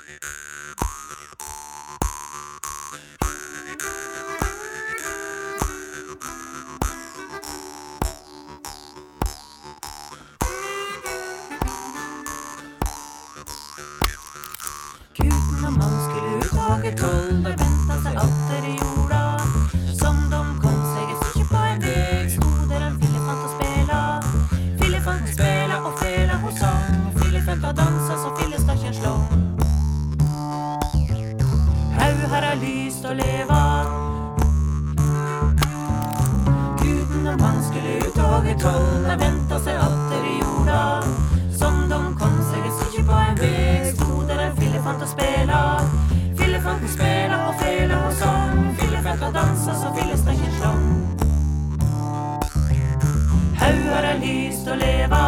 Guten og mann skulle ut og hogge troll, der ventet seg atter i jorda. Som de kom seg et stykke på en veg, stod der en filefant og spela. Filefant spela og fela hos sang, filefant og dansa så filestakken slå. Hau her er lyst og leva. Guten og mann skulle ut og hogge troll, der ventet seg atter i jorda. Som de kom seg et stykke på en veg, stod der en filefant og spela. Filefanten spela og fela og sang, filefant og dansa så filestakken slå. Hau har lyst å leva.